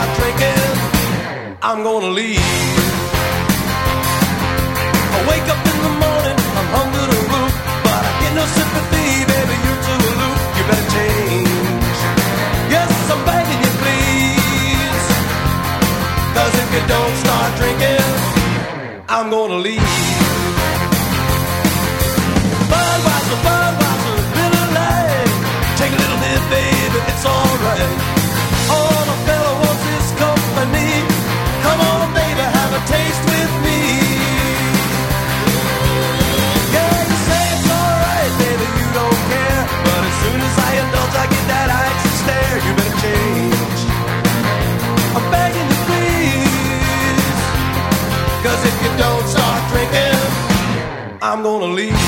start drinking, I'm gonna leave. I wake up in the morning, I'm hung to the roof, but I get no sympathy, baby, you're too aloof. You better change. Yes, I'm begging you, please. 'Cause if you don't start drinking, I'm gonna leave. Budweiser, Budweiser, little light. Take a little nip, baby, it's alright. All a fella wants is company. Come on, baby, have a taste with me. Yeah, you say it's alright, baby, you don't care. But as soon as I indulge, I get that icy stare. You better change. I'm begging you, please. 'Cause if you don't start drinking, I'm gonna leave.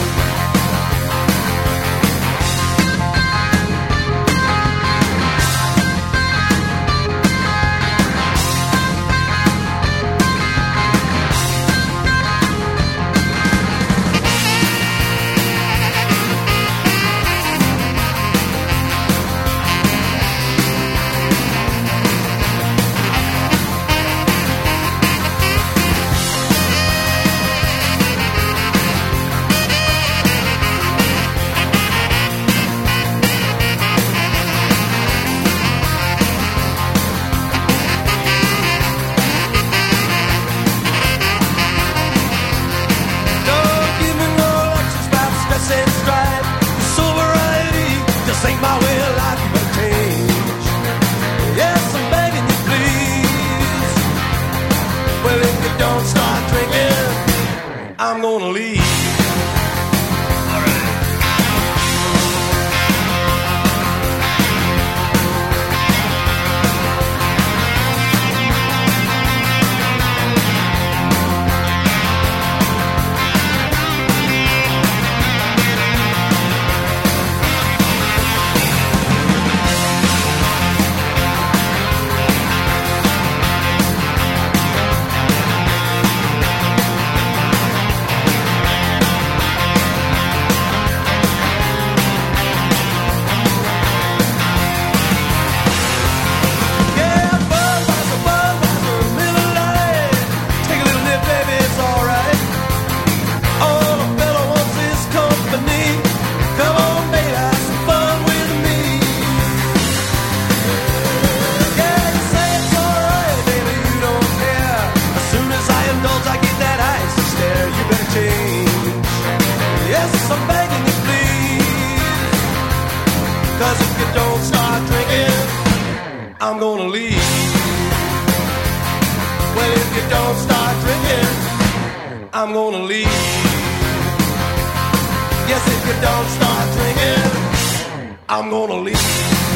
Ain't my way of life, you better change. Yes, I'm begging you, please. Well, if you don't start drinking, I'm gonna leave. I'm begging you, please. 'Cause if you don't start drinking, I'm gonna leave. Well, if you don't start drinking, I'm gonna leave. Yes, if you don't start drinking, I'm gonna leave.